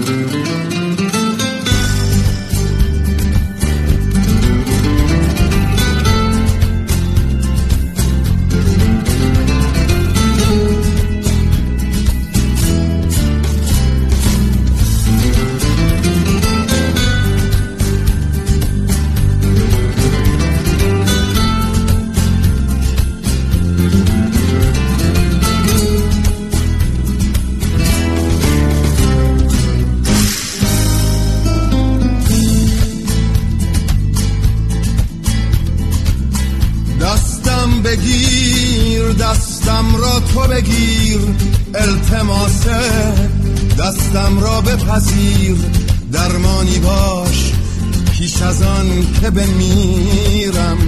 بگیر دستم را تو بگیر، التماسه دستم را بپذیر، درمانی باش پیش از آن که بمیرم،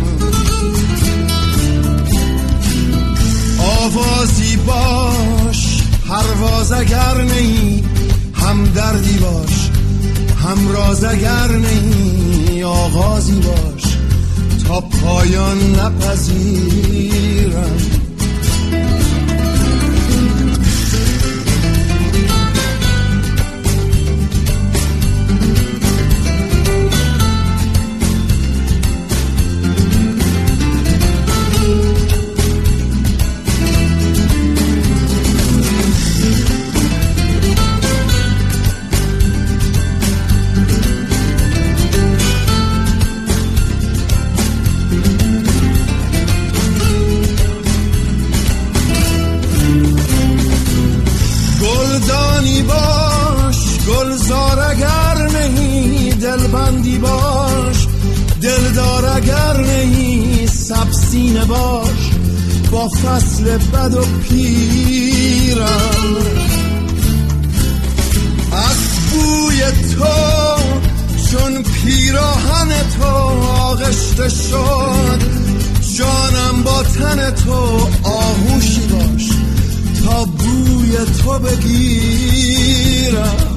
آوازی باش پرواز اگر نی، هم دردی باش هم راز اگر نی، آغازی باش تا پایان نپذیرم. گلدانی باش گلزار اگر نهی، دلبندی باش دلدار اگر نهی، سبسینه باش با فصل بد و پیرم، از بوی تو چون پیراهن تو آغشته شد، جانم با تن تو آغوشی باش تا بوی تو بگیرم.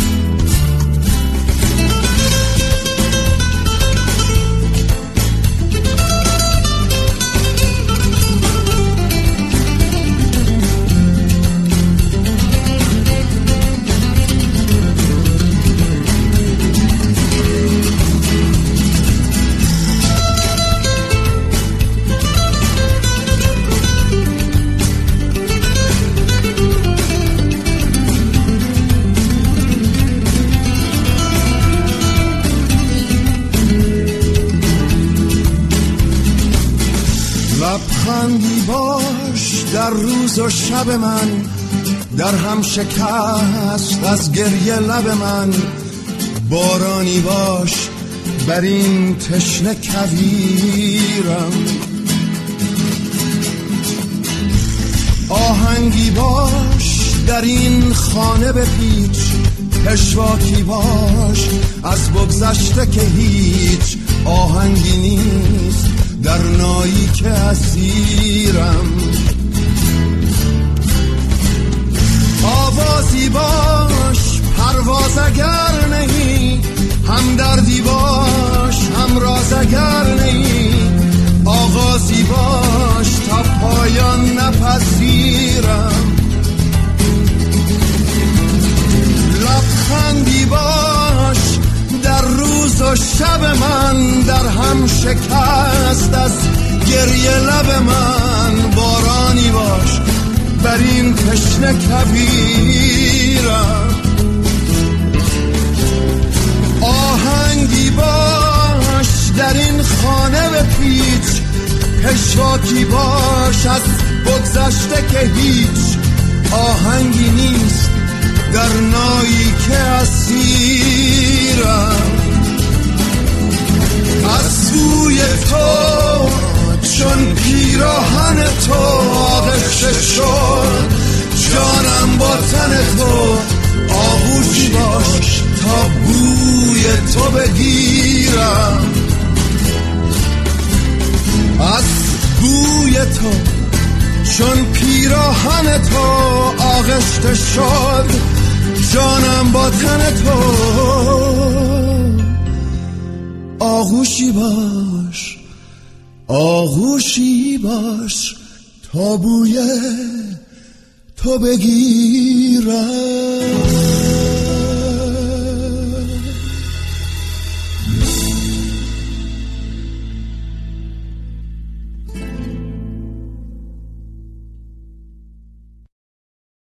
لبخندی باش در روز و شب من، در هم شکست از گریه لب من، بارانی باش بر این تشنه کویرم، آهنگی باش در این خانه بپیچ، پشواکی باش از بگذشته که هیچ آهنگی نیست در نایی که اسیرم، آوازی باش پرواز اگر نهی، هم دردی باش هم راز اگر نهی، آغازی باش تا پایان نپذیرم، لبخندی باش در روز و شب من، در هم شکست از گریه لب من، بارانی باش بر این تشنه کویرم، آهنگی باش در این خانه بپیچ، پشواکی باش از بگذشته که هیچ آهنگی نیست در نایی که اسیرم، از سوی تو چون پیراهن تو آغشته شد، جانم با تن تو آغوشی باش تا بوی تو بگیرم، از بوی تو چون پیراهن تو آغشته شد، جانم با تن تو آغوشی باش آغوشی باش تا بوی تو بگیرم.